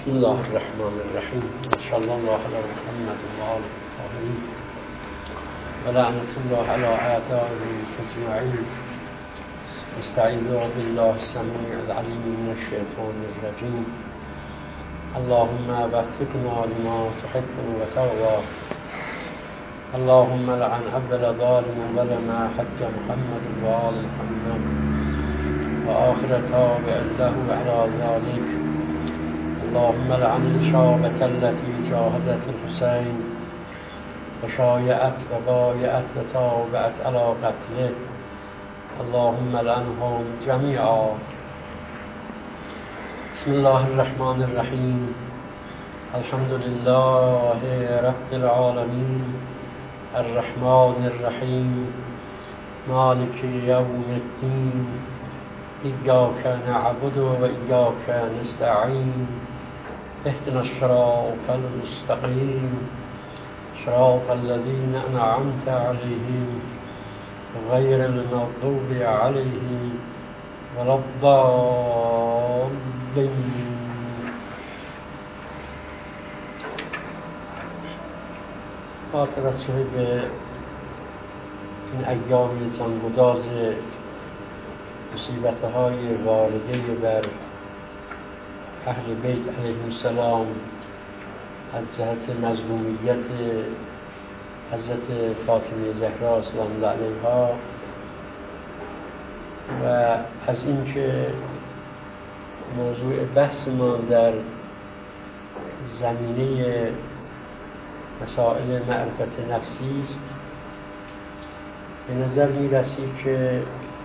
بسم الله الرحمن الرحیم صلی الله علی محمد و آله الطاهرین و لعنة الله علی اعدائهم اجمعین. استعیذوا بالله السمیع العلیم من الشیطان الرجیم. اللهم وفقنا لما تحب وترضى. اللهم لعن عبد ظالم ولما حج محمد وآل محمد وآخر تابع له على ذلك. اللهم لعن الشعبة التي جاهدت الحسين وشايعت وبايعت وتابعت على قتله. اللهم لعنهم جميعا. بسم الله الرحمن الرحیم. الحمد لله رب العالمين الرحمن الرحیم مالك يوم الدين. إياك نعبد وإياك نستعين. اهدنا الصراط المستقيم صراط الذين أنعمت عليهم غير المغضوب عليهم ولا الضالين. خاطرت شده به این ایام جانگداز مصیبت‌های وارده بر اهل بیت علیهم السلام از جهت مظلومیت حضرت فاطمه زهرا سلام الله علیها و از اینکه موضوع بحث ما در زمینه مسائل معرفت نفسی است، به نظر می رسید که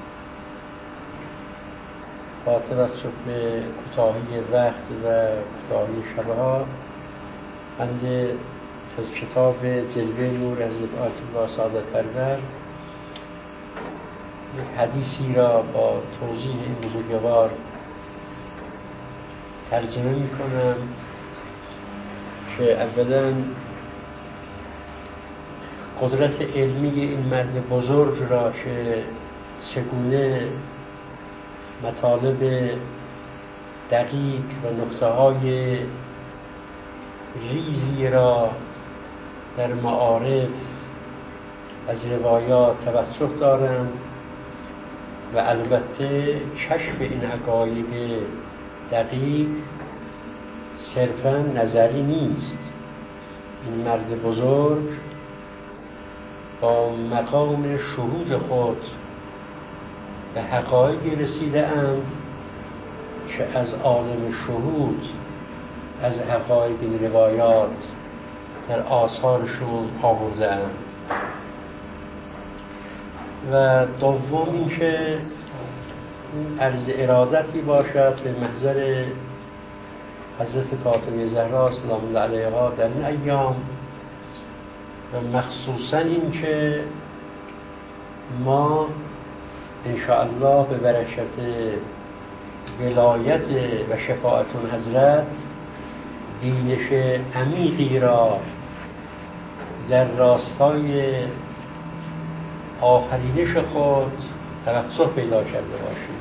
خاطر به کوتاهی وقت و کوتاهی شبها بند از کتاب جلوه نور حضرت آیت الله سعادت پرور یک حدیثی را با توضیح این بزرگوار ترجمه می کنم که اولا قدرت علمی این مرد بزرگ را که چگونه مطالب دقیق و نکته‌های ریزی را در معارف از روایات توسط دارند و البته کشف این عقاید دقیق صرفاً نظری نیست. این مرد بزرگ با مقام شهود خود به حقایقی رسیده اند که از عالم شهود از حقایق این روایات در آثارشون آورده اند. و دوم اینکه این عرض ارادتی باشد به محضر حضرت فاطمه زهرا سلام الله علیها در این ایام و مخصوصا اینکه ما انشاءالله به برکت ولایت و شفاعتون حضرت بینش عمیقی را در راستای آفرینش خود توسط پیدا کرده باشیم.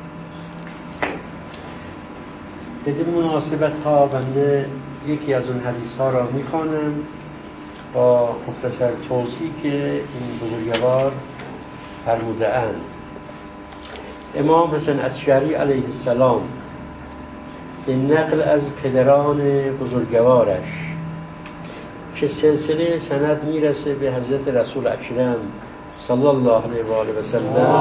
بدین مناسبت ها بنده یکی از اون حدیث ها را میخوانم با مختصر توضیحی که این بزرگوار فرموده اند. امام حسن عسکری علیه السلام به نقل از پدران بزرگوارش که سلسله سند میرسه به حضرت رسول اکرم صلی الله علیه و آله و سلم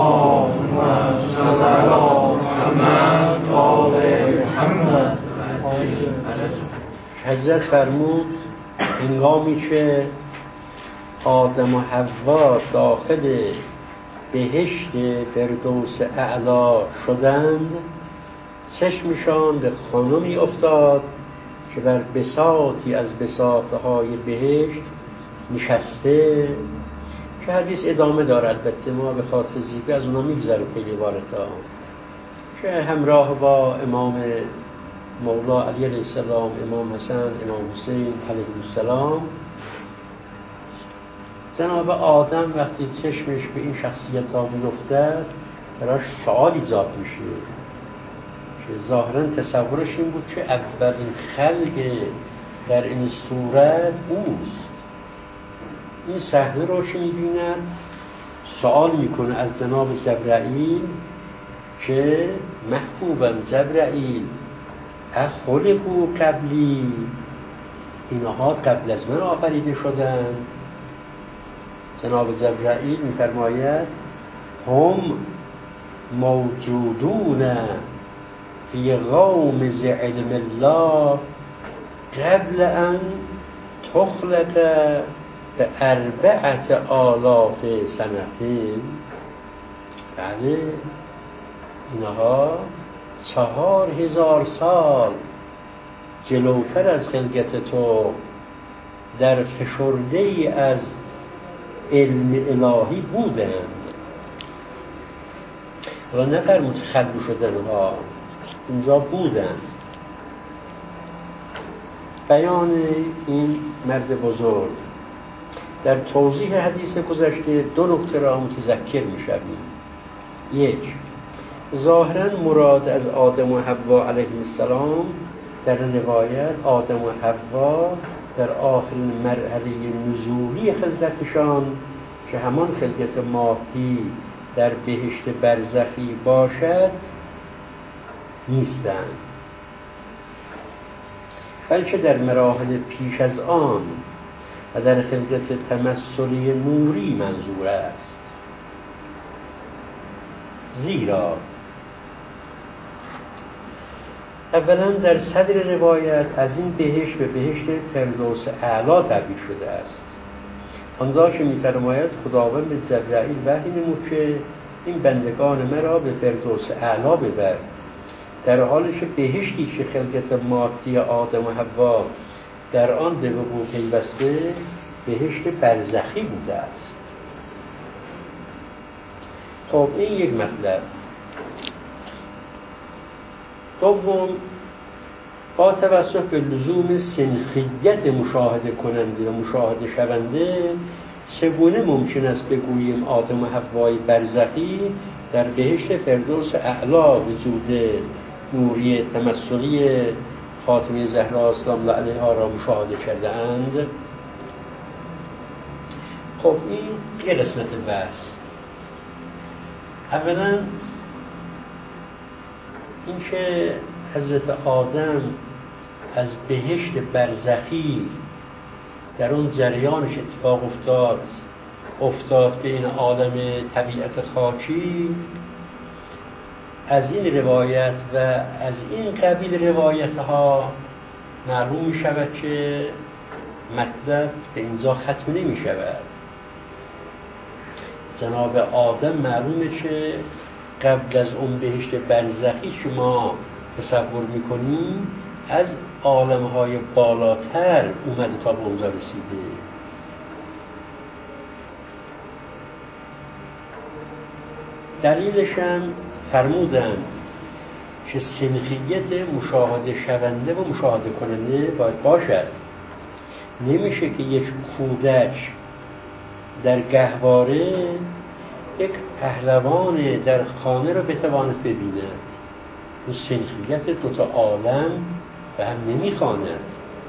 حضرت فرمود هنگامی که آدم و حوا داخل بهشت فردوس اعلا شدند، چشمشان به خانمی افتاد که بر بساطی از بساطهای بهشت نشسته، که حدیث ادامه داره. البته ما به خاطر زیبه از اونا میگذره پیلی بارتا، که همراه با امام مولا علی علیه السلام، امام حسن، امام حسین علیه السلام. جناب آدم وقتی چشمش به این شخصیت ها میفته براش سوال ایجاد میشه که ظاهرا تصورش این بود که اولین خلق در این صورت اوست. این صحنه رو که می‌بیند سوال میکنه از جناب جبرائیل که محبوبم جبرائیل اخلقوا قبلی، اینها قبل از من آفریده شدند. جناب جبرائیل میفرماید هم موجودون فی غومض علم الله قبل ان تخلق به 4,000 سنه. بله، اینها 4,000 سال جلوتر از خلقت تو در فشرده ای از علم الهی بودند. حالا نفرمود خلق شدن ها، اینجا بودند. بیان این مرد بزرگ در توضیح حدیث گذشته 2 نکته را متذکر می‌شویم. 1. ظاهراً مراد از آدم و حوا علیه السلام در روایت آدم و حوا در آخرین مرحله نزولی خلقتشان که همان خلقت مادی در بهشت برزخی باشد نیستند، بلکه در مراحل پیش از آن و در خلقت تمثلی نوری منظور است. زیرا اولا در صدر روایت از این بهشت به بهشت فردوس اعلی تعبیر شده است. آنجا که می‌فرماید خداوند به جبرائیل وحی نمود که این بندگان مرا به فردوس اعلی ببر، در حالی که بهشتی که خلقت مادی آدم و حوا در آن به وقوع پیوسته بهشت برزخی بوده است. خب این یک مطلب. دوم، با توسط به لزوم سنخیت مشاهده کننده و مشاهده شونده چگونه ممکن است بگوییم آدم و حوای برزخی در بهشت فردوس اعلی وجود نوری تمثلی فاطمه زهرا سلام الله علیها را مشاهده کرده اند؟ خب این یه قسمت بحث. اولا این که حضرت آدم از بهشت برزخی در اون جریانش اتفاق افتاد به این عالم طبیعت خاکی، از این روایت و از این قبیل روایت ها معلوم می شود که مطلب به اینجا ختم نمی شود. جناب آدم معلومه که قبل از اون بهشت برزخی که ما تصور میکنیم از عالمهای بالاتر اومده تا به اونجا رسیده. دلیلش هم فرمودند که سنخیت مشاهده شونده و مشاهده کننده باید باشد. نمیشه که یک کودک در گهواره یک پهلوان در خانه رو بتواند ببیند. این سنخیت دوتا عالم به هم نمیخواند.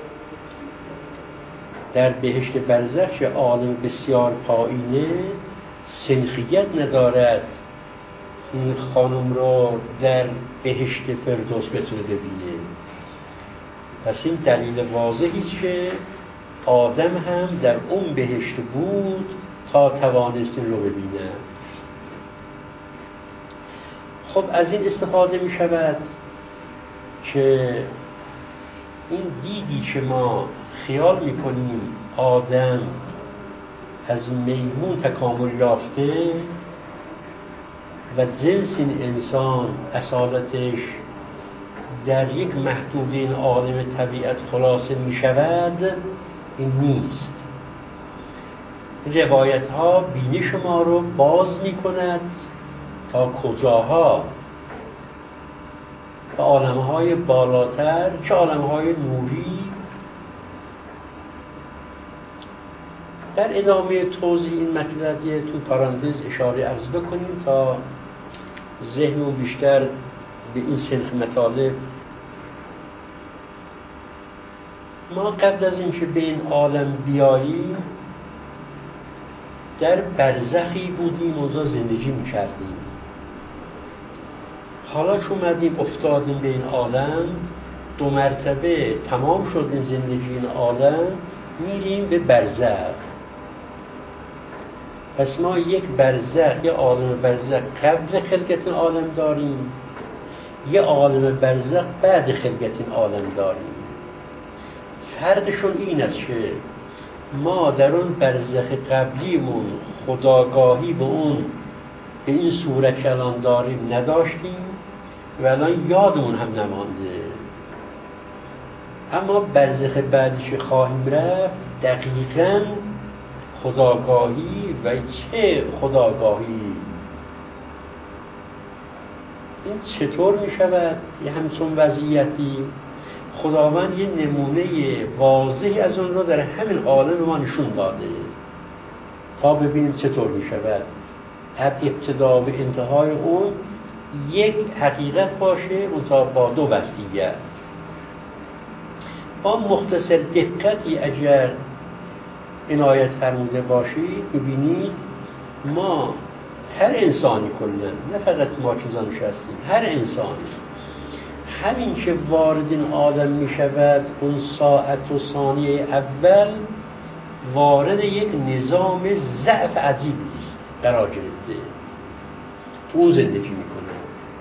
در بهشت برزخ که عالم بسیار پایینه سنخیت ندارد این خانم رو در بهشت فردوس بتونه ببینه. پس این دلیل واضحی است که آدم هم در اون بهشت بود تا توانست این رو ببینه. خب از این استفاده می شود که این دیدی که ما خیال می کنیم آدم از میمون تکامل یافته و جنس این انسان اصالتش در یک محدوده این عالم طبیعت خلاصه می شود، این نیست. روایت ها بینش ما رو باز می کند تا کجاها؟ به عالمهای بالاتر چه عالمهای نوری. در ادامه توضیح این مطلب تو پارانتز اشاره عرض بکنیم تا ذهنمون بیشتر به این سنخ مطالب. ما قبل از اینکه به این عالم بیاییم در برزخی بودیم، اونجا زندگی میکردیم. حالا که اومدیم افتادیم به این عالم، 2 مرتبه تمام شد این زندگی این عالم، میریم به برزخ. پس ما یک برزخ، یه عالم برزخ قبل خلقت این عالم داریم، یه عالم برزخ بعد خلقت این عالم داریم. فرقشون این است که ما در اون برزخ قبلیمون خودآگاهی به این صورت که الان داریم نداشتیم و الان یادمون هم نمانده. اما برزخ بعدی که خواهیم رفت دقیقاً خودآگاهی و چه خودآگاهی، این چطور می شود یه همچون وضعیتی؟ خداوند یه نمونه واضحی از اون رو در همین عالم ما نشون داده تا ببینیم چطور می شود. ابتدا و انتهای اون یک حقیقت باشه، اون تا با 2 وضعیت. با مختصر دقتی اگر عنایت فرموده باشید ببینید ما هر انسانی کلا، نه فقط ما چیزانش هستیم، هر انسانی همین که وارد این عالم می شود اون ساعت و ثانیه اول وارد یک نظام ضعف عجیبی است قرار گرفته، تو اون زندگی می کنه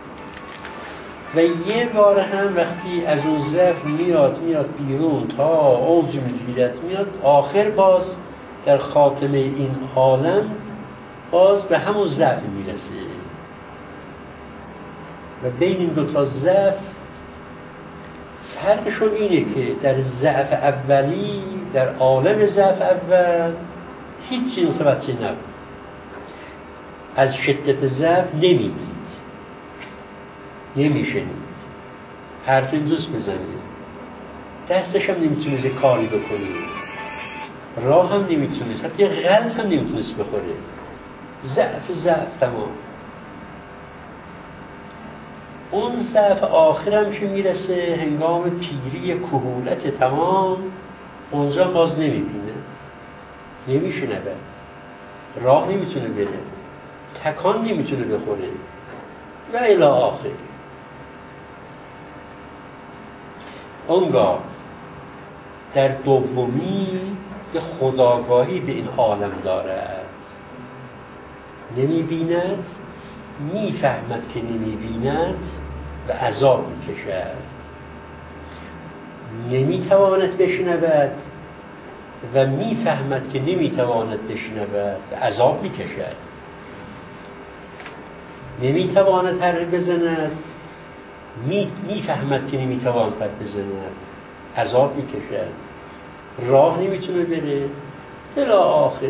و یه بار هم وقتی از اون ضعف میاد بیرون تا اوج میگیرد، میاد آخر باز در خاتمه این عالم باز به همون ضعف میرسه و بین این 2 تا ضعف فرقشون اینه که در ضعف اولی، در عالم ضعف اول هیچی متوجه نبود، از شدت ضعف نمیدید، نمیشنید، حرفی دوست بزنید، دستش هم نمیتونید کاری بکنید، راه هم نمیتونید، حتی یه غلط هم نمیتونید بخوره. ضعف تمام. اون ضعف آخرم که میرسه هنگام پیری کهولت تمام، اونجا باز نمیبینه، نمیشنه، راه نمیتونه بره، تکان نمیتونه بخوره و الی آخر. اونگاه در دومی یه خودآگاهی به این عالم دارد، نمیبیند، میفهمد که نمیبیند و عذاب میکشد، نمیتواند بشنود و میفهمد که نمیتواند بشنود و عذاب میکشد، نمیتواند حرف بزند، میفهمد که نمیتواند حرف بزند، عذاب میکشد، راه نمیتونه بره الی آخر.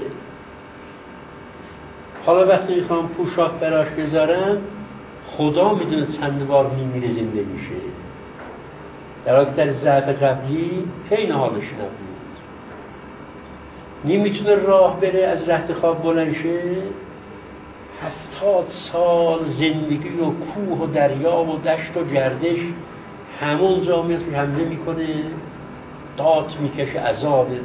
حالا وقتی میخوام پوشاک براش بذارن، خدا میدونه چند بار میمیره زنده میشه، در حالی که در ضعف قبلی حین حالش نبود. نمیتونه راه بره، از رخت خواب بلند شه، 70 سال زندگی و کوه و دریا و دشت و گردش همون جا میاد که حمله میکنه، داد میکشه، عذابه.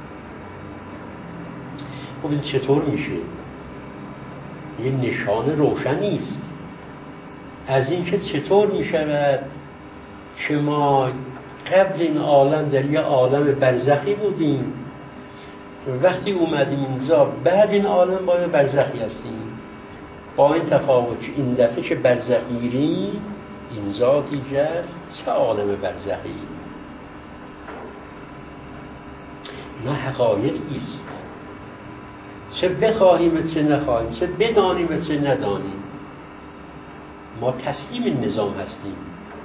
خب این چطور میشه؟ یه نشان روشنی است از این که چطور میشود که ما قبل این عالم در یه عالم برزخی بودیم، وقتی اومدیم اینجا بعد این عالم با یه برزخی هستیم، با این تفاوت که این دفعه که برزخ میریم اینجا دیگر چه عالم برزخی، نه حقایقی است، چه بخواهیم و چه نخواهیم، چه بدانیم و چه ندانیم، ما تسلیم این نظام هستیم.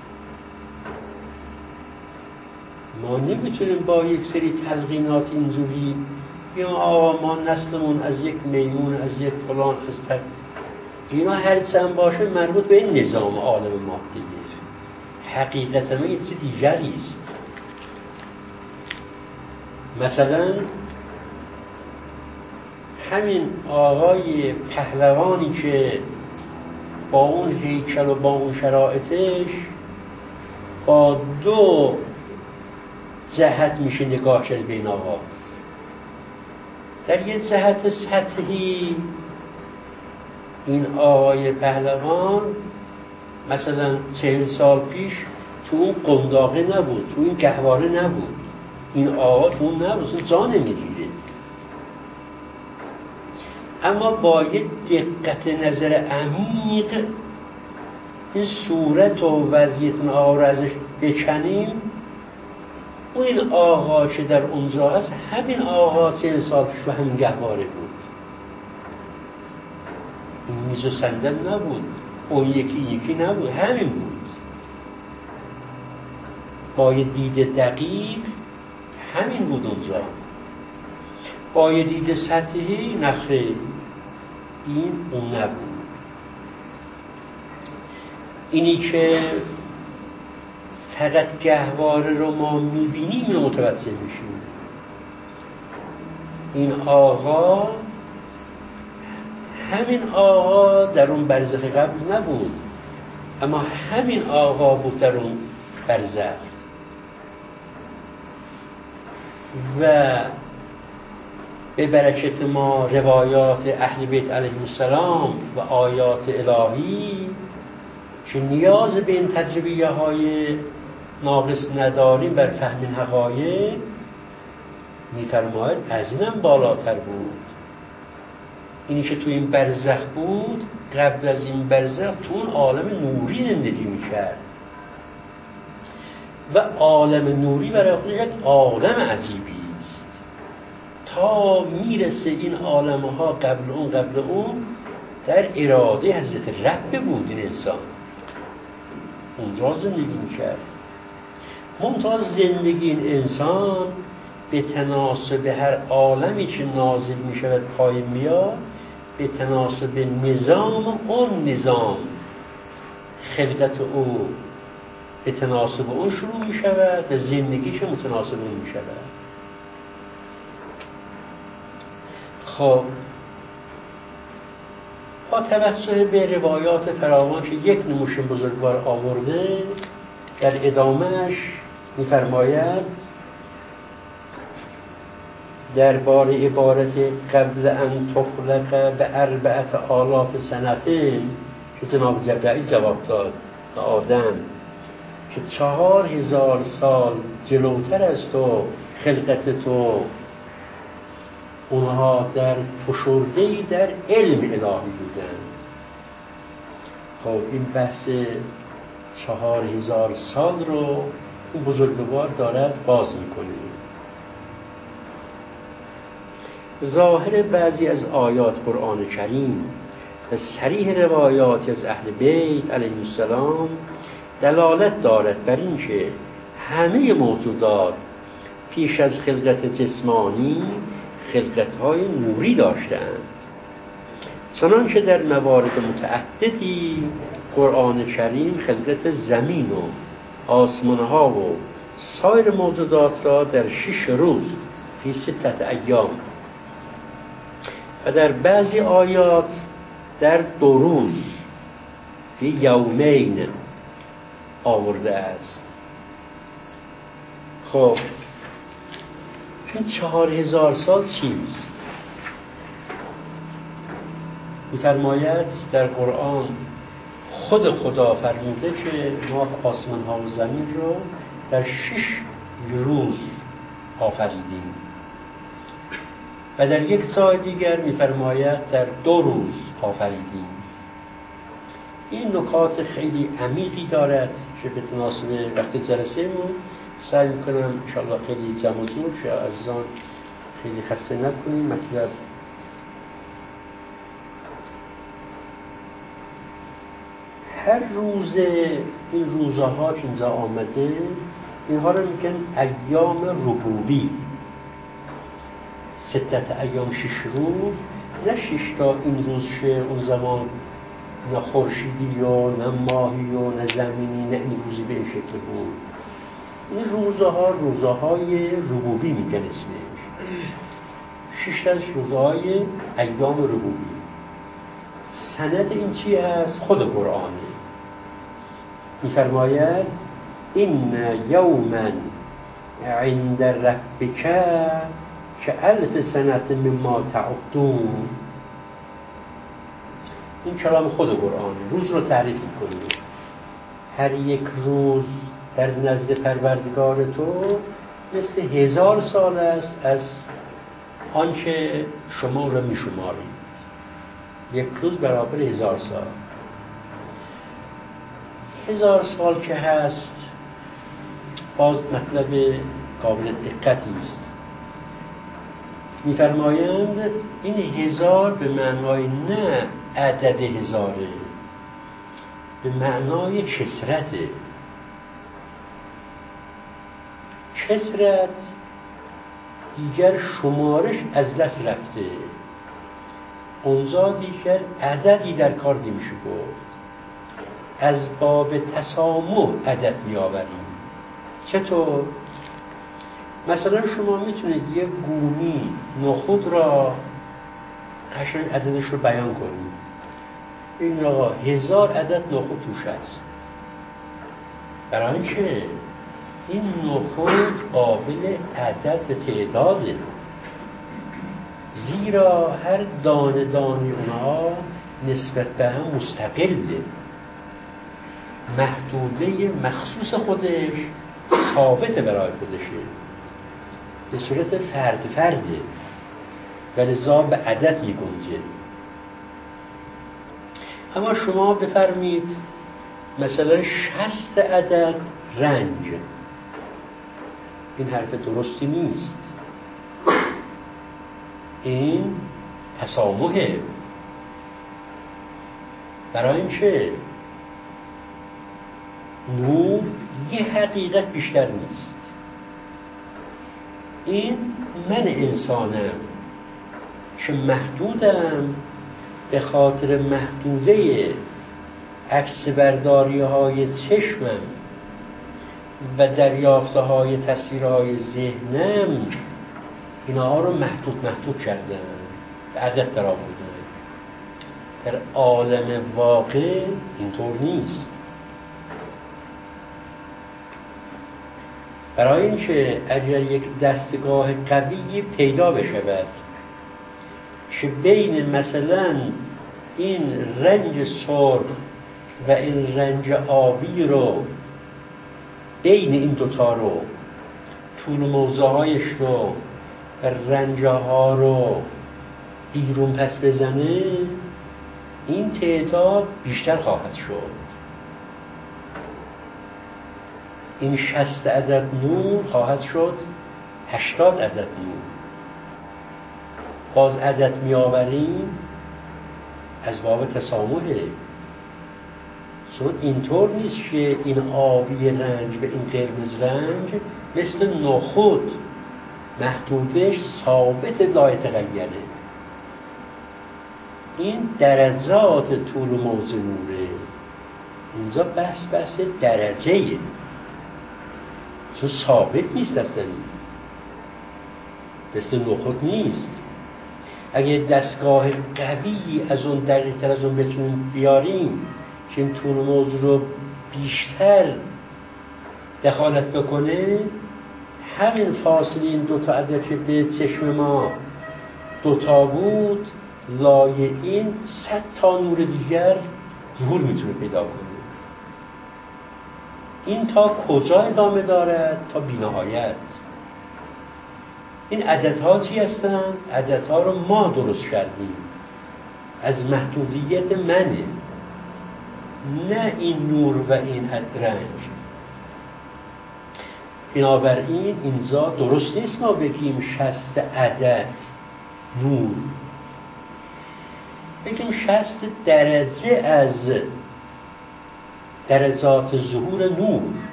ما نمیتونیم با یک سری تلقینات اینجوری بیان آقا ما نسلمون از یک میمون، از یک فلان خستر، اینا هر چند باشه مربوط به این نظام عالم مادیه، حقیقت ما یه چیز دیگری است. مثلا همین آقای پهلوانی که با اون هیکل و با اون شرایطش با دو جهت میشه نگاه کرد به این آقا. در یک جهت سطحی این آقای پهلوان مثلا 40 سال پیش تو اون قنداقه نبود، تو این گهواره نبود، این آقا تو اون نبود، جا نمیگیره. اما با یک دقت نظر عمیق این صورت و وضعیت اون آقا رو ازش بکنیم، این آقا که در اونجا هست همین آقا 40 سال پیش و همین گهواره بود. این میز و صندل نبود، اون یکی نبود، همین بود. با یه دید دقیق همین بود اونجا. با یه دید سطحی نخیر، این اون نبود. اینی که فقط گهواره رو ما میبینیم یا متوجه میشیم. این آقا همین آقا در اون برزخ قبل نبود، اما همین آقا بود در اون برزخ. و به برکت ما روایات اهل بیت علیهم السلام و آیات الهی که نیاز به این تجربیه های ناقص نداریم بر فهم این حقایق، می‌فرماید از اینم بالاتر بود. اینی که تو این برزخ بود، قبل از این برزخ تو اون عالم نوری زندگی می‌کرد و عالم نوری برای خودش یک عالم عجیبی است. تا میرسه این عالم‌ها قبل اون در اراده حضرت رب بود این انسان، اونجا زندگی می‌کرد. منتها زندگی این انسان به تناسب هر عالمی که نازل می‌شود قایم میاد، به تناسب نظام اون نظام خلقت او به تناسب اون شروع می‌شود و زندگیش متناسب اون می‌شود. خب با توجه به روایات فراوان که یک نموشن بزرگوار آورده، در ادامهش می‌فرماید درباره عبارت قبل ان تخلق به 4000 سنه که جناب جبرائیل جواب داد به آدم که 4000 سال جلوتر از تو خلقت تو، اونها در فشرده‌ای در علم الهی بودند. خب این بحث 4000 سال رو این بزرگوار دارد باز میکنه. ظاهر بعضی از آیات قرآن کریم و صریح روایات از اهل بیت علیهم السلام دلالت دارد بر این که همه موجودات پیش از خلقت جسمانی خلقت‌های نوری داشتند، چنانکه در موارد متعددی قرآن کریم خلقت زمین و آسمان‌ها و سایر موجودات را در 6 روز فی 6 ایام و در بعضی آیات در 2 روز فی یومین آورده است. خب این 4000 سال چیست؟ می‌فرماید در قرآن خود خدا فرموده که ما آسمان ها و زمین رو در 6 روز آفریدیم و در یک جای دیگر می‌فرماید در 2 روز آفریدیم. این نکات خیلی عمیقی دارد که به تناسب وقت جلسه‌مون سعی می‌کنم انشاءالله خیلی جمع و جور شه، عزیزان خیلی خسته نکنیم. مطلب هر روز این روزها که اینجا آمده اینها رو میگن ایام ربوبی، 6 ایام 6 روز، نه 6 تا این روز شه اون زمان نه خورشیدی و نه ماهی و نه زمینی، نه این روزی به این شکل بود. این روزها روزهای ربوبی میگن اسمش، 6 از روزهای ایام ربوبی. سند این چی است؟ خود قرآنه. می‌فرماید این یوما عند ربک که الف سنة مما تعدون. این کلام خود قرآنه. روز رو تعریف می‌کنه. هر یک روز در نزد پروردگار تو مثل 1000 سال است از آنچه شما را می‌شمارید. یک روز برابر 1000 سال. 1000 سال که هست باز مطلب قابل دقتی است. می‌فرمایند این 1000 به معنای نه عدد هزاره، به معنای کثرته. کثرت دیگر شمارش از دست رفته، اونجا دیگر عددی در کار نمیشه گفت. از باب تسامح عدد میآوریم. چطور؟ مثلا شما میتونید یک گونی نخود را قشنگ عددش رو بیان کنید. این آقا 1000 عدد نخود توش هست. برای اینکه این نخود قابل عدد و تعداده، زیرا هر دانه دانه اونها نسبت به هم مستقله، محدوده مخصوص خودش ثابت برای خودشه، به صورت فرد فرده و لذا به عدد میگنجه. اما شما بفرمید مثلا 60 عدد رنج، این حرف درستی نیست. این تسامحه. برای اینکه نور یه حقیقت بیشتر نیست. این من انسانم که محدودم به خاطر محدوده عکس برداری های چشمم و دریافته های تصویرهای ذهنم، اینها رو محدود کردن، به عدد در آوردن. در عالم واقع اینطور نیست. برای اینکه اگر یک دستگاه قوی پیدا بشود که بین مثلا این رنج سرخ و این رنج آبی رو، بین این دوتا رو، طول موزه هایش رو، رنجه ها رو بیرون پس بزنه، این تعداد بیشتر خواهد شد. این 60 عدد نور خواهد شد 80 عدد نور. باز عدد می آوریم از باب تسامحه. چون اینطور نیست که این آبی رنج و این قرمز رنج مثل نخود محدودش ثابت لا یتغیره. این درجات طول موز نوره. اینجا بحث درجه‌ایه، چون ثابت نیست اصلا، مثل نخود نیست. اگه دستگاه قوی از اون دقیق‌تر از اون بتونیم بیاریم که این طول موز رو بیشتر دخالت بکنه، همین فاصله این دوتا عدد که به چشم ما دوتا بود، لای این 100 تا نور دیگر ظهور میتونه پیدا کنه. این تا کجا ادامه دارد؟ تا بی‌نهایت. این عددها چی هستند؟ عددها رو ما درست کردیم، از محدودیت منه، نه این نور و این رنج. بنابراین اینجا درست نیست ما بگیم 60 عدد نور، بگیم 60 درجه از درجات ظهور نور.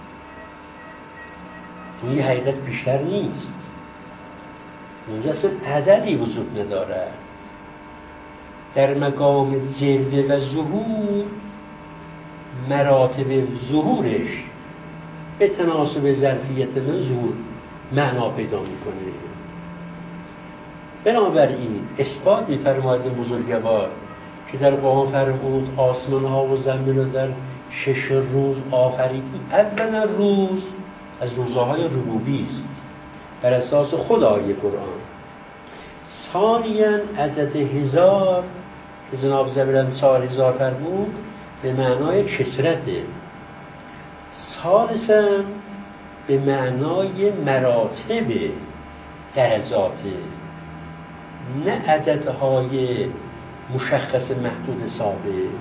این حقیقت بیشتر نیست. اونجا اصلا عددی وجود ندارد. در مقام جلوه و ظهور، مراتب ظهورش به تناسب ظرفیت من ظهور معنا پیدا میکنه. بنابراین اثبات می‌فرماید بزرگوار که در قرآن فرمود آسمان ها و زمین رو در 6 روز آفریدیم. اولا روز از روزهای ربوبی است بر اساس خود آیه قرآن. ثانیاً عدد 1000 که جناب زبیرم 4000 فرمود به معنای کثرته. ثالثاً به معنای مراتب درجاته، نه عددهای مشخص محدود ثابت.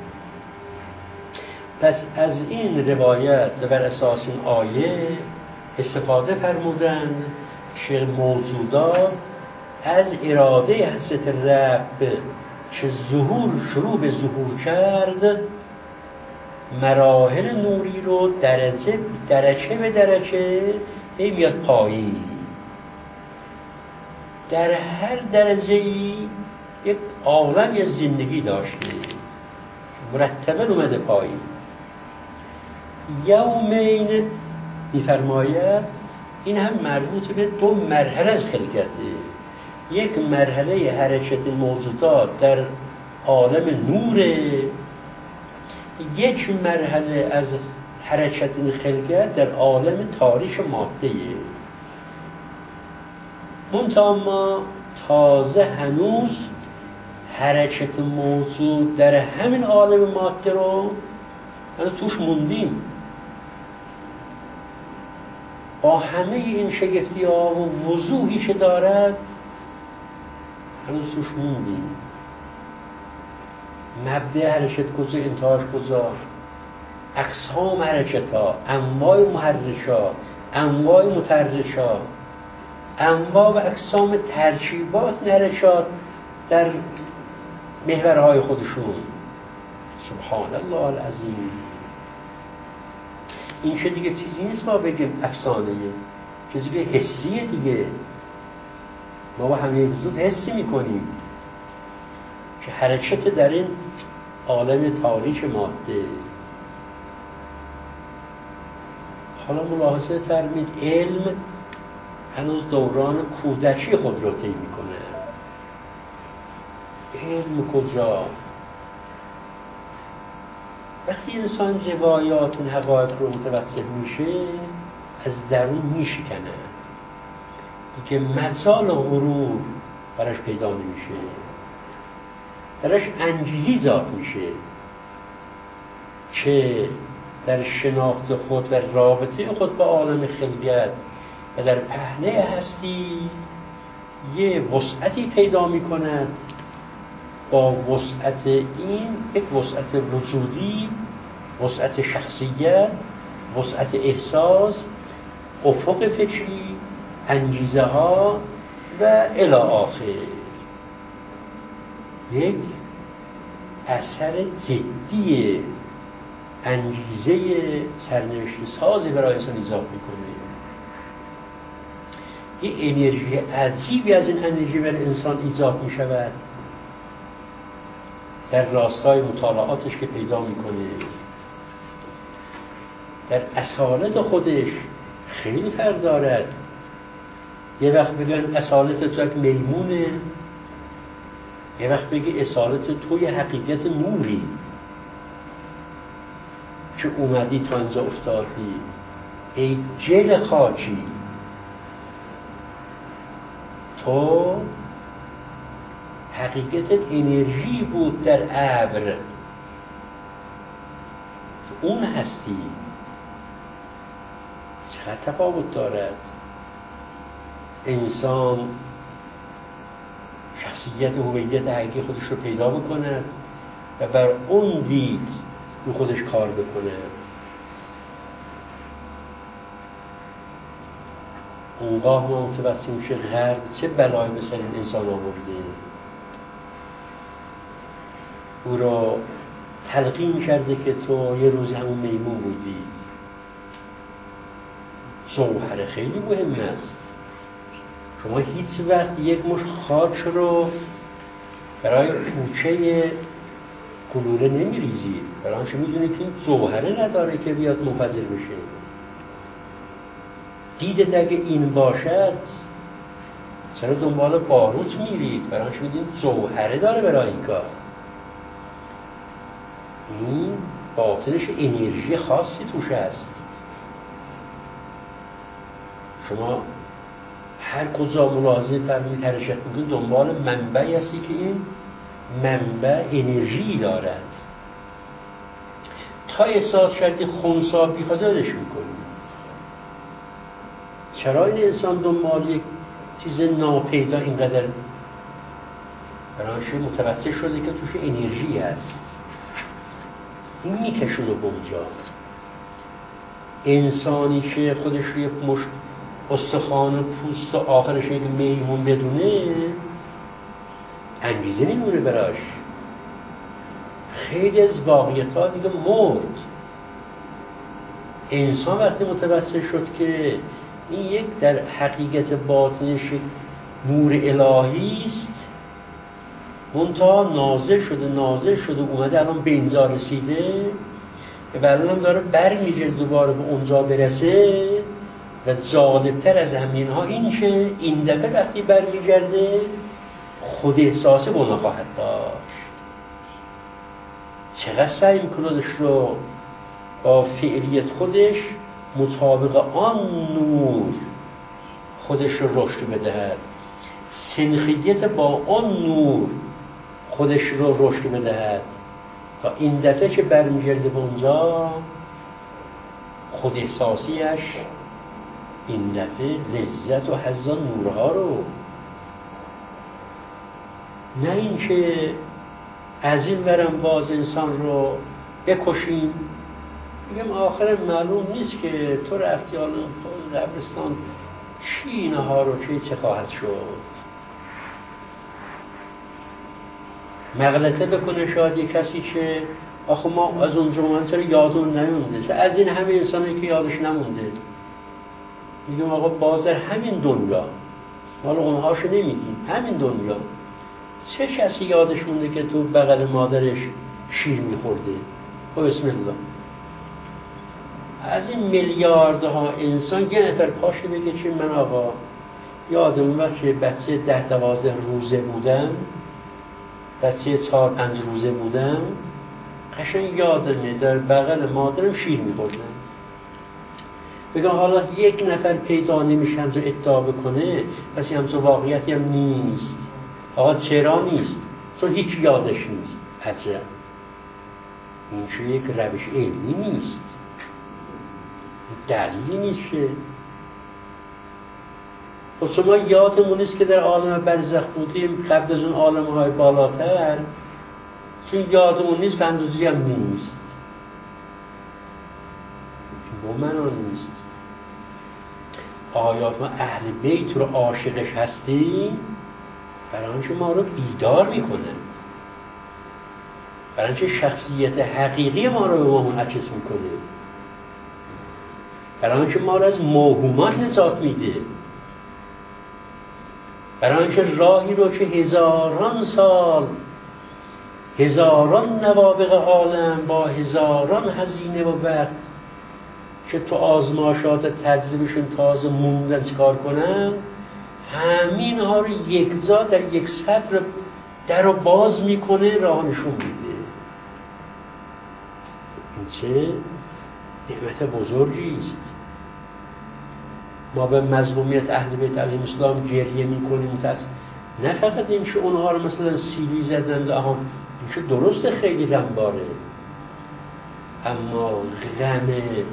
پس از این روایت و بر اساس این آیه استفاده فرمودند که موجودات از اراده حضرت رب که شروع به ظهور کرد مراحل نوری رو درجه به درجه میاد پایین. در هر درجه‌ای یک عالم از زندگی داشته مرتباً اومده پایین. یومین می‌فرماید این هم مربوط به 2 مرحله از خلقته. یک مرحله حرکت موجودات در عالم نوره، یک مرحله از حرکت خلقت در عالم تاریک ماده. منتها ما تازه هنوز حرکت موجود در همین عالم ماده رو توش موندیم. با همه این شگفتی ها و وضوحی که دارد هنوز توش موندیم. مبدأ حرکت کجا، انتهاش کجا، اقسام حرکت ها، انواع محرکات، انواع متحرکات، انواع و اقسام ترکیبات حرکات در محورهای خودشون. سبحان الله العظیم. این که دیگه چیزی نیست ما بگیم افسانه، چیزی که حسیه دیگه. ما با همه وجود حسی میکنیم که حرکت در این عالم تاریک ماده. حالا ملاحظه فرمید علم هنوز دوران کودکی خود رو طی میکنه. علم کجا؟ وقتی انسان روایات و حقایق رو متوجه میشه از درون میشکنه، دیگه مجال غرور براش پیدا نمیشه، براش انگیزی ایجاد میشه که در شناخت خود و رابطه خود با عالم خلقت و در پهنه هستی یه وسعتی پیدا میکند. با وسعت این یک وسعت وجودی، وسعت شخصیت، وسعت احساس، افق فکری، انگیزه ها و الی آخر. یک اثر جدی انگیزه سرنوشت سازی برای انسان ایجاد میکنه. یه انرژی عجیبی از این انرژی برای انسان ایجاد میشود در راستای مطالعاتش که پیدا میکنه. در اصالت خودش خیلی فرق دارد. یه وقت بگن اصالت تو یک میمونه، یه وقت بگی اصالت تو یه حقیقت نوری که اومدی تا اینجا افتادی. ای جل خاکی، تو حقیقتت انرژی بود در ابر، اون هستی. چقدر تفاوت دارد. انسان شخصیت و هویت حقیقی خودش رو پیدا بکند و بر اون دید رو خودش کار بکند. اونگاه ما متوجه میشه غرب چه بلایی به سر این انسان آورده. او را تلقین کرده که تو یه روزی همون میمون بودی. جوهر خیلی مهم است. شما هیچ وقت یک مش خاک رو برای پوچه گلوله نمیریزید، برای آنچه میدونید که این جوهره نداره که بیاد منفجر بشه. دیدت اگه این باشد چرا دنبال باروت میرید؟ برای آنچه میدونید جوهره داره برای این کار. این باطنش انرژی خاصی توش هست. شما هر کجا ملاحظه فرمید حرکت میکنید دنبال منبعی هستی که این منبع انرژی دارد. تا احساس کردی خونسا بیخواسته میکنی. چرا این انسان دنبال یک چیز ناپیدا اینقدر برایش متوسط شده که توش انرژی هست؟ این میکشونه به اونجا. انسانی که خودش رو یک مشت استخوان و پوست و آخرش یک میمون بدونه انگیزه نمیمونه براش. خیلی از واقعیت‌ها دیگه مرد. انسان وقتی متوسط شد که این یک در حقیقت باطنش نور الهی است، منتها نازل شده اومده الان به اینجا رسیده و الان داره برمیگرده دوباره به اونجا برسه و جالبتر از همین ها این که این دفعه وقتی برمیگرده خود احساسه به اونها خواهد داشت. چقدر سعی میکنه رو با فعلیت خودش مطابق آن نور خودش رو رشد بدهد، سنخیت با آن نور خودش رو رشد بدهد تا این دفعه که برمیگرده به اونجا خود احساسیش این دفعه لذت و حظ نورها رو، نه این که از این برم باز انسان رو بکشیم بگم آخر معلوم نیست که تو رفتی حالا قبرستان چی اینها رو چه خواهد شد. مغلطه بکنه شاید یک کسی که آخه ما از اونجا من چرا یادمون نمونده، از این همه انسانی که یادش نمونده میگم آقا باز در همین دنیا مال اونهاشو نمیگیم، همین دنیا چه کسی یادش مونده که تو بغل مادرش شیر میخورده؟ خب بسم الله، از این میلیاردها انسان یه نفر پاشه بگه که من آقا یادم وقت که بچه 10-12 روزه بودم، بچه 4-5 روزه بودم، قشنگ یادمه در بغل مادرم شیر میخوردم. بگم حالا یک نفر پیدا نمیشه همچون ادعا بکنه پس همچون واقعیتی هم نیست. آقا چرا نیست؟ چون هیچ یادش نیست. عجب، این چه یک روش علمی نیست، دلیلی نیست که خب شما یادمون نیست که در عالم برزخ بودیم قبل از اون عالم‌های بالاتر، چون یادمون نیست به اندازه‌ای هم نیست، با من نیست. آیات ما اهل بیت رو عاشقش هستیم برای آنچه ما رو بیدار میکنند، برای آنچه شخصیت حقیقی ما رو به ما منعکس میکنه، برای آنچه ما رو از موهومات نجات میده، برای آنکه راهی رو که هزاران سال هزاران نوابغ عالم با هزاران هزینه و وقت که تو آزماشات تجربهشون تازه موندن چکار کنن، همین ها رو یکجا در یک سطر در رو باز میکنه، راه نشون میده. این چه نعمت بزرگی است. ما به مظلومیت اهل بیت علیهم السلام گریه میکنیم، نه فقط این که اونها رو مثلا سیلی زدن، این که درست خیلی غمباره، اما غم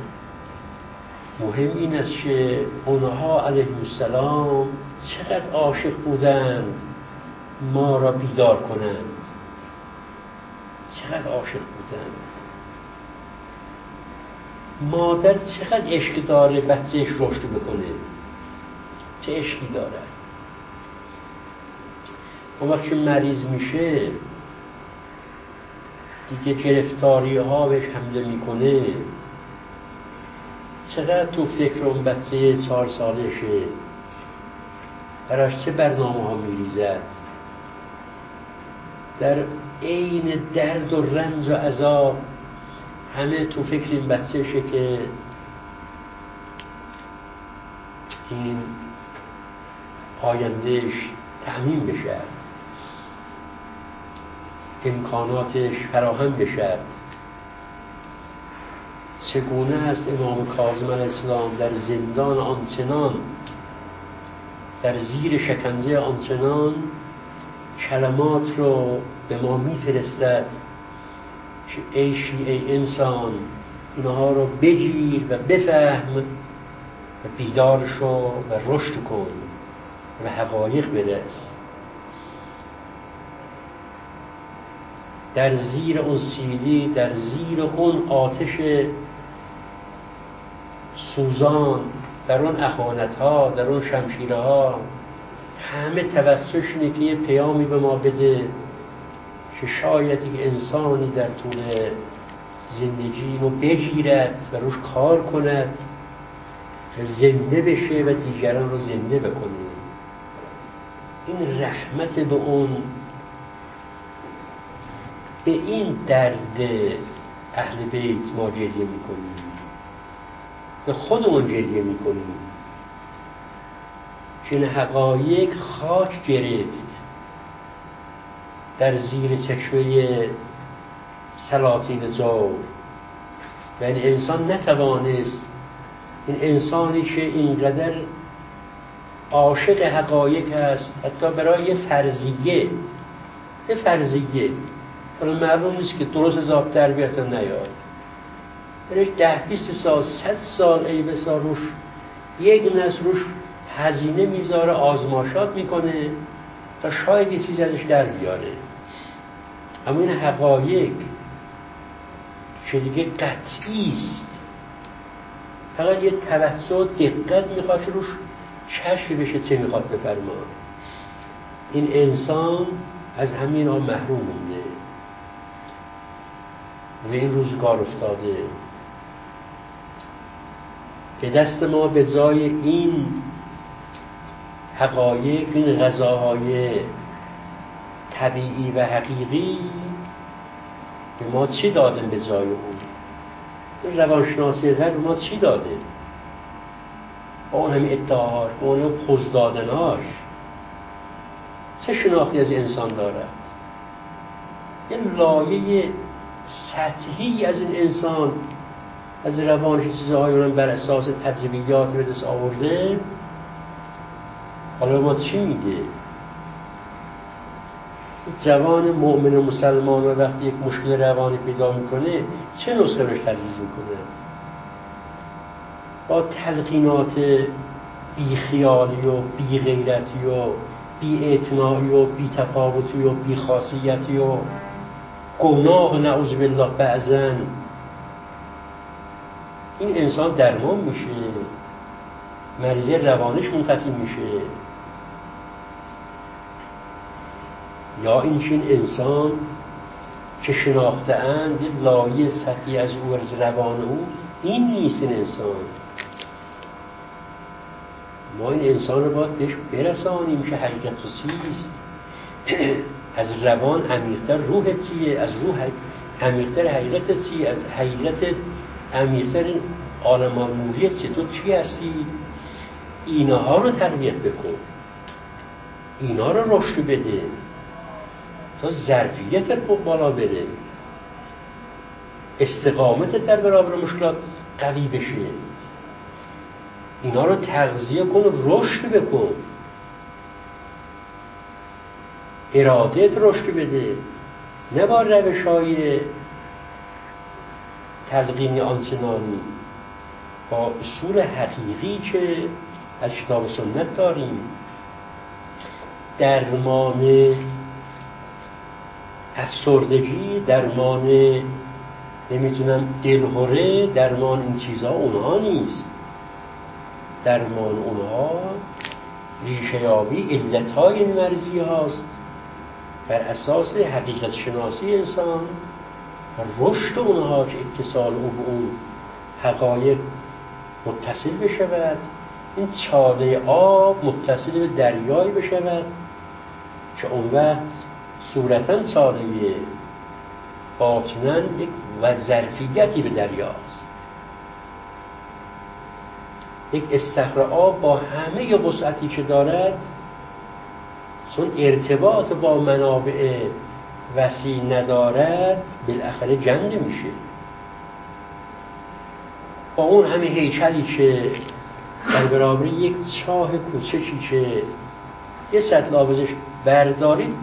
مهم این است که اونها علیهم السلام چقدر عاشق بودند ما را بیدار کنند، چقدر عاشق بودند. مادر چقدر عشق داره بچهش رشد بکنه، چه عشقی داره. اون وقت که مریض میشه دیگه گرفتاری ها بهش حمله میکنه، چقدر تو فکر اون بچه 4 سالشه، براش چه برنامه ها میریزد، در عین درد و رنج و عذاب همه تو فکر این بچهشه که این آیندهش تأمین بشد، امکاناتش فراهم بشد، چگونه است امام کاظم علیه السلام در زندان آنچنان، در زیر شکنجه آنچنان کلمات رو به ما میفرستد که ای شیعه انسان اینها رو بگیر و بفهم و بیدار شو و رشد کن و حقایق برس. در زیر اون سیلی، در زیر اون آتش سوزان، در اون اهانت‌ها، در اون شمشیرها، همه توسطش اینه که یه پیامی به ما بده که شاید یک انسانی در طول زندگی رو بگیرد و روش کار کند و زنده بشه و دیگران رو زنده بکنه. این رحمت به این درد اهل بیت ما گریه میکنیم، به خودمون گریه میکنیم که این حقایق خاک گرفت در زیر چشمه سلاطین زور و این انسان نتوانست، این انسانی که اینقدر عاشق حقایق است حتی برای یه فرضیه حالا معلوم نیست که درست حساب در بیاد یا نیاد، برش 10-20 سال 100 سال ای بسا روش یک نسل روش هزینه میذاره، آزمایشات میکنه تا شاید یه چیزی ازش در بیاره. اما این حقایق که دیگه قطعی است، فقط یه توسط دقت میخواد که روش کشف بشه چه میخواد بفرما. این انسان از همین ها محروم مونده و این روزگار افتاده که دست ما به جای این حقایق، این غذاهای طبیعی و حقیقی به ما چی دادن به جای اون؟ روانشناسی غرب ما چی داده؟ با اون همین ادعاهاش، با اون پوز دادناش چه شناختی از انسان دارد؟ یه لایه سطحی از این انسان، از روانش چیزهایی اونم بر اساس تجربیات به دست آورده. حالا ما چی میگه؟ جوان مؤمن مسلمان وقتی یک مشکل روانی پیدا میکنه چه نسخه بهش تجویز میکنه؟ با تلقینات بیخیالی و بی غیرتی و بی اعتنایی و بی تفاوتی و بی خاصیتی و گناه و نعوذ بالله بعضن این انسان درمان میشه، مریضی روانش منتفی میشه. یا این انسان که شناخته اند لایه سطحی از او از روان او این نیست. این انسان ما این انسان رو باید بهش برسانیم که حقیقت چیست، از روان عمیق‌تر روح چیه، از روح عمیق‌تر حقیقت چیه، از حقیقت عمیق‌تر عالم نوری چیه، تو چی هستی؟ اینها رو تربیت بکن، اینا رو رشد بده تا ظرفیتت بالا بره، استقامتت در برابر مشکلات قوی بشه. اینا رو تغذیه کن و رشد بکن، ارادت رشد بده، نه با روش‌های تلقینی آنچنانی، با اصول حقیقی که از کتاب سنت داریم. درمان افسردگی، درمان نمیتونم دلهره، درمان این چیزها اونها نیست. درمان اونها ریشه یابی علتهای این مرضی هاست بر اساس حقیقت شناسی انسان و رشد اونها که اتصال او به اون حقایق متصل بشود، این چاله آب متصل به دریایی بشود که اون وقت صورتاً چاله‌ایه، باطناً یک و ظرفیتی به دریاست. یک استخر آب با همه وسعتی که دارد، چون ارتباط با منابع وسیع ندارد، بالاخره جنگ میشه. با اون همه هیکلی که در برابر یک چاه کوچکی که یه سطل آب ازش بردارید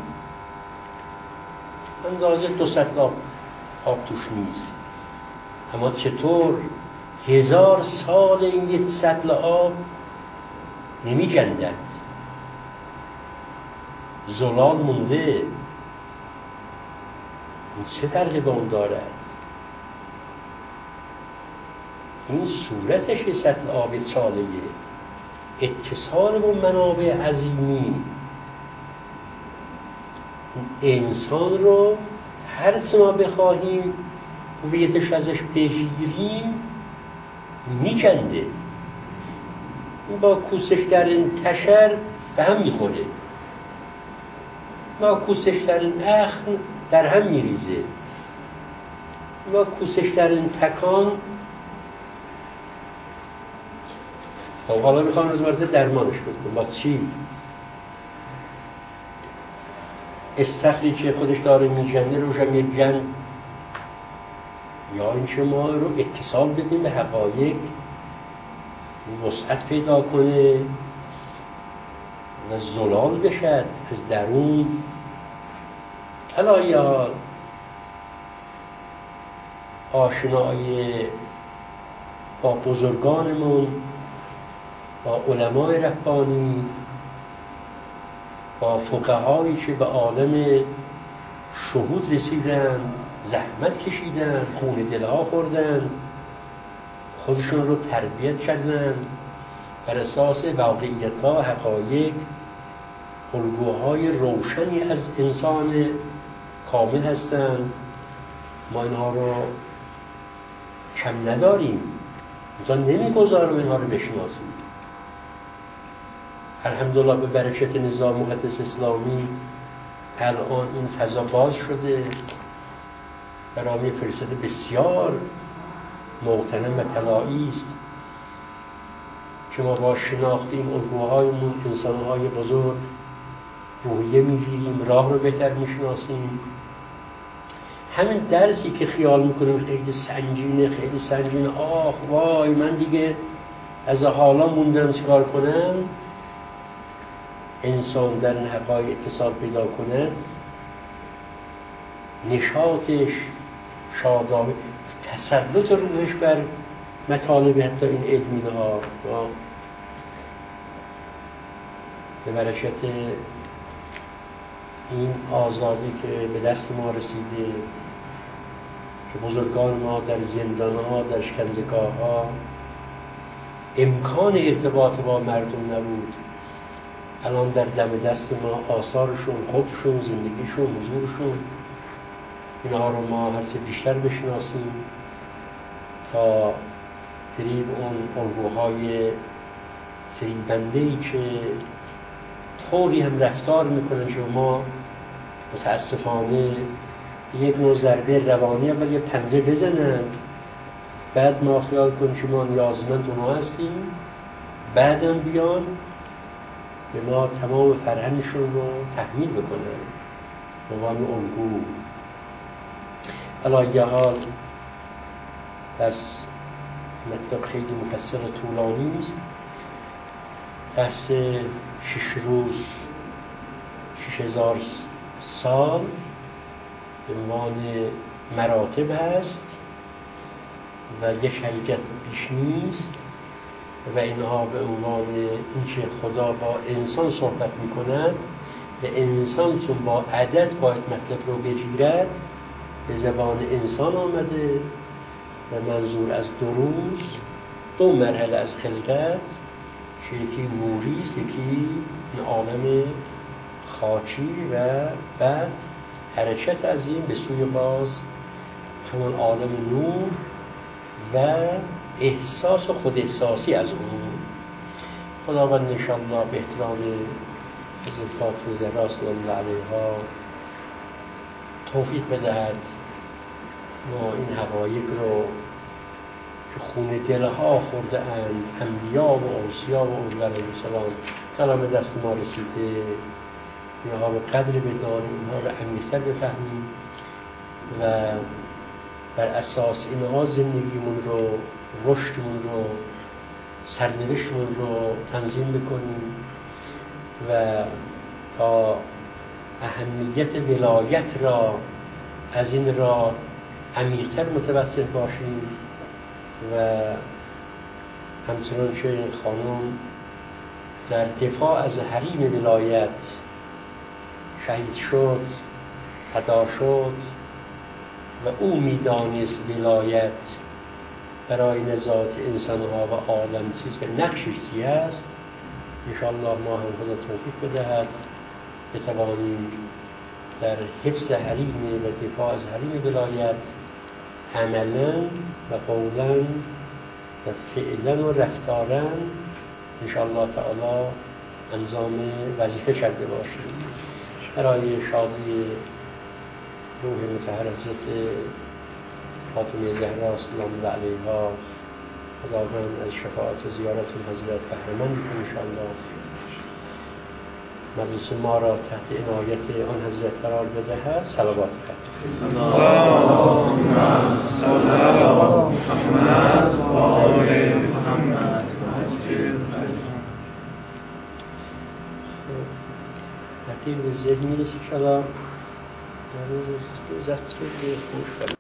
اندازه 2 سطل آب توش نیست، اما چطور 1000 سال این یک سطل آب نمی جندد، زلال مونده. این چه فرقی به اون دارد؟ این صورتش یه سطل آب ساله‌ایه، اتصال با منابع عظیمی. انسان رو هر چه ما بخواهیم هویتش ازش بگیریم میکنده، با کوسش در این تشر به هم میخوره، با کوسش در این اخم در هم میریزه، با کوسش در این تکان. حالا میخوام از مرد درمانش بکنم. با چی؟ استخری که خودش داره میجنده روش هم یک جن، یا این که ما رو اتصال بدیم به حقایق، وسعت پیدا کنه و زلال بشد از درون. الهی حال آشنایی با بزرگانمون، با علمای ربانی، با فقهایی که به عالم شهود رسیدند، زحمت کشیدند، خون دلها خوردند، خودشون رو تربیت کردند بر اساس واقعیت‌ها، حقایق، الگوهای روشنی از انسان کامل هستند. ما اینها رو کم نداریم، انسان نمیگذارم اینها رو بشناسیم. الحمدلله به برکت نظام مقدس اسلامی الان این فضا باز شده، برنامه فرصت بسیار محترم و طلایی است که ما با شناخت این الگوهایمون انسانهای بزرگ روحیه میگیریم، راه رو بهتر میشناسیم. همین درسی که خیال میکنیم خیلی سنگینه، آخ وای من دیگه از حالا موندم چیکار کنم، انسان در این حقایق اتصال پیدا کند، نشاطش، شادابی، تسلط روحش بر مطالب حتی این علمی ها به برکت این آزادی که به دست ما رسیده، که بزرگان ما در زندان ها، در شکنجهگاه ها امکان ارتباط با مردم نبود، الان در دم دست ما آثارشون، خودشون، زندگیشون، حضورشون، اینها رو ما هرچه بیشتر بشناسیم تا فریب اون الگوهای فریبنده‌ای که طوری هم رفتار میکنن که ما متاسفانه یک نوع ضربه روانی اول یه پنجه بزنن، بعد ما خیال کنیم که ما نیازمند اونها هستیم، بعدم بیان به ما تمام فرهنگشون رو تحمیل بکنن به عنوان الگو. علی حال بس مطلب خیلی مفصل و طولانی است. بحث 6 روز 6000 سال به عنوان مراتب هست و یک حقیقت بیش نیست و اینها به عنوان اینکه خدا با انسان صحبت میکند و انسان چون با عدد باید مطلب رو بگیرد به زبان انسان آمده و منظور از 2 روز 2 مرحله از خلقت که یکی نوری است، یکی این عالم خاکی و بعد حرکت از این به سوی باز همون عالم نور و احساس و خود احساسی از اون. خداوند انشاءالله به احترام حضرت فاطمه زهرا صلی الله علیها توفیق بدهد ما این حقایق رو که خون دلها خورده اند انبیا و اوصیا و اولیا علیهم السلام کلام دست ما رسیده، اینها رو قدر بدانیم، اینها رو عمیق‌تر بفهمیم و بر اساس اینها زندگیمون رو رشدمون رو، سرنوشتمون رو تنظیم بکنیم و تا اهمیت ولایت را از این را عمیق‌تر متوسط باشیم و همچنان که این خانم در دفاع از حریم ولایت شهید شد، فدا شد و او میدانست ولایت برای نجات انسانها و عالم چیز که نقشش چی است. انشاءالله ما هم خدا توفیق بدهد بتوانیم در حفظ حریم و دفاع از حریم ولایت عملا و قولا و فعلا و رفتارا انشاءالله تعالی انجام وظیفه کرده باشیم. برای شادی روح مطهر حضرت فاطمه زهرا سلام الله علیها خداوند از شفاعت و زیارت حضرت بهره‌مند کنه انشاءالله. مجلس ما را تحت عنایت آن حضرت قرار بدهد. صلوات خواهد. اللهم صل علی محمد و آل محمد. ترتیب ذهنی رسید شلا.